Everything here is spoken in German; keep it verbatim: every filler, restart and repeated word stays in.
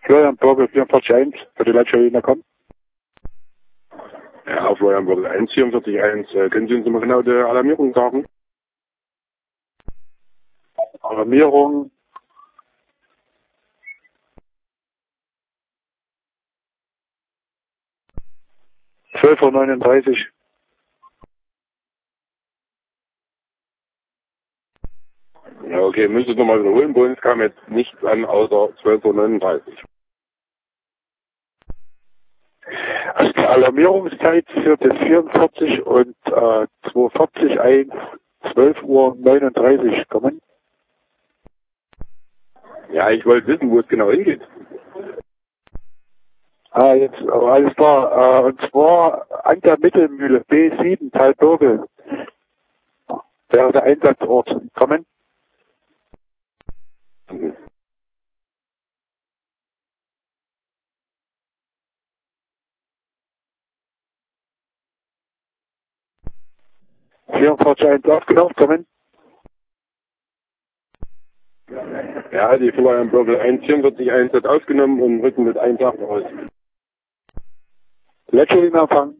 Florian Bürgel vierundvierzig eins, für die Leitstelle kommen. Ja, Florian Bürgel eins, vierundvierzig eins. Äh, können Sie uns mal genau die Alarmierung sagen? Alarmierung. zwölf Uhr neununddreißig. Ja, okay, müsst ihr es nochmal wiederholen. Bei uns kam jetzt nichts an, außer zwölf Uhr neununddreißig. Also die Alarmierungszeit für das vierundvierzig und äh, zweihundertvierzig eins, zwölf Uhr neununddreißig kommen. Ja, ich wollte wissen, wo es genau hingeht. Ah, jetzt, aber alles klar. Äh, und zwar an der Mittelmühle B sieben, Talbürgel. Wäre der Einsatzort. Kommen. Mhm. vierundvierzig eins aufgenommen. Kommen. Ja, die Florian Bürgel eins, vierundvierzig eins hat aufgenommen und rücken mit einem Tag raus. Leitstelle Empfang.